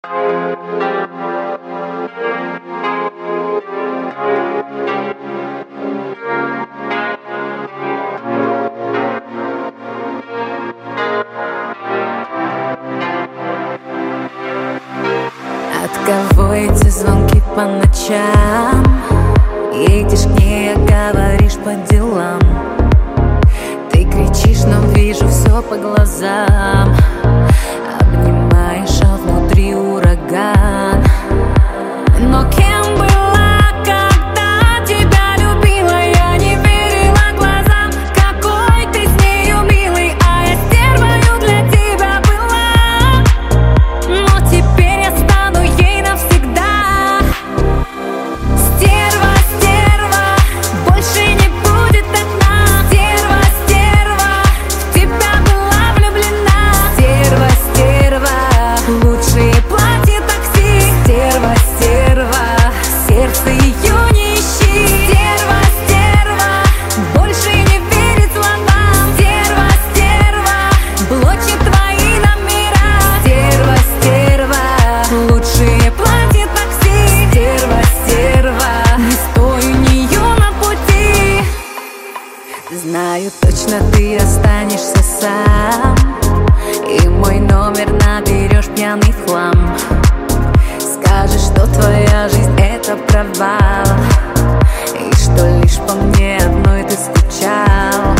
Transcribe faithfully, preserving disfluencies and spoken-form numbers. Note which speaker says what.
Speaker 1: От кого эти звонки по ночам? Едешь к ней, а говоришь по делам. Ты кричишь, но вижу все по глазам. Обнимаешь, а внутри ураган. Но кем была, когда тебя любила? Я не верила глазам, какой ты с нею милый. А я стервою для тебя была, но теперь я стану ей навсегда. Стерва, стерва, больше не будет одна. Стерва, стерва, в тебя была влюблена. Стерва, стерва, лучшие платья такси. Стерва, стерва, сердце ее не ищи. Стерва, стерва, больше не верит словам. Стерва, стерва, блочит твои номера. Стерва, стерва, лучшие платья такси. Стерва, стерва, не стой у нее на пути. Знаю точно, ты останешься сам, и мой номер наберешь пьяный в хлам. Скажешь, что твоя жизнь это провал, и что лишь по мне одной ты скучал.